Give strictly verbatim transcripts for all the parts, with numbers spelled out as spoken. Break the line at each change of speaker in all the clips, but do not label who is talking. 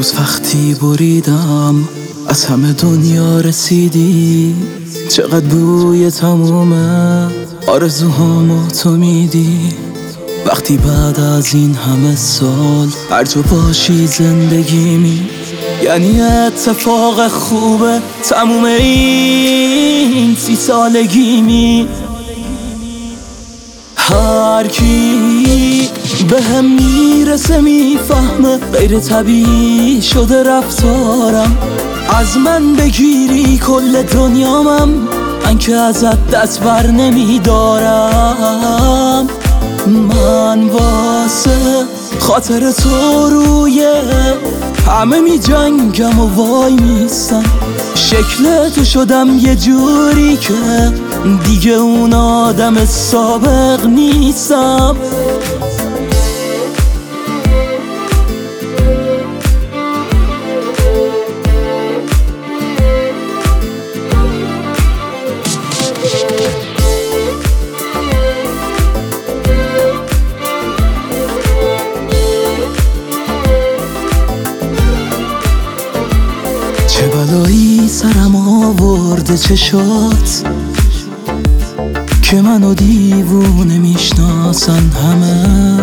روز وقتی بریدم از همه دنیا رسیدی، چقدر بوی تموم آرزوهامو تو میدی. وقتی بعد از این همه سال هر جا باشی زندگیمی، یعنی اتفاق خوبه تموم این سی سالگیمی. هر کی به هم میرسه میفهمه غیر طبیعی شده رفتارم. از من بگیری کل دنیامم، من که ازت دست بر نمیدارم. من واسه خاطر تو روی همه می جنگم و وای میستم. شکل تو شدم یه جوری که دیگه اون آدم سابق نیستم. چه بلایی سرم آورده چشات که منو دیوونه میشناسن همه.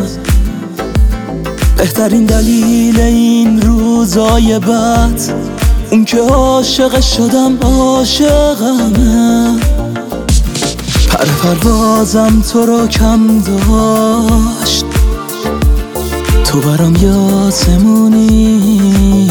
بهترین دلیل این روزای بد اون که عاشق شدم عاشقمه. پر پروازم تو رو کم داشت، تو برام یاسمونی.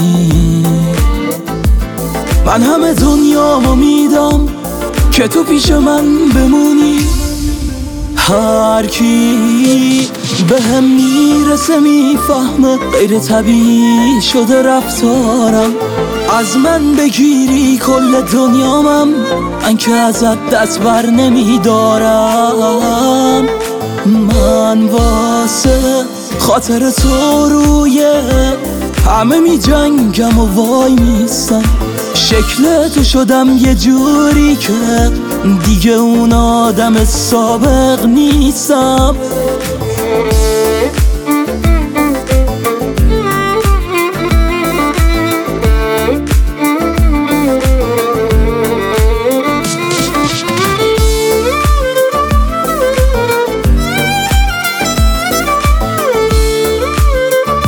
من همه دنیامو میدم که تو پیش من بمونی. هر کی به هم میرسه میفهمه غیر طبیعی شده رفتارم. از من بگیری کل دنیامم، من که ازت دست بر نمیدارم. من واسه خاطر تو روی همه می جنگم و وای میستم. شکل تو شدم یه جوری که دیگه اون آدم سابق نیستم.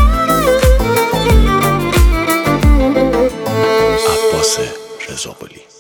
رضا قلی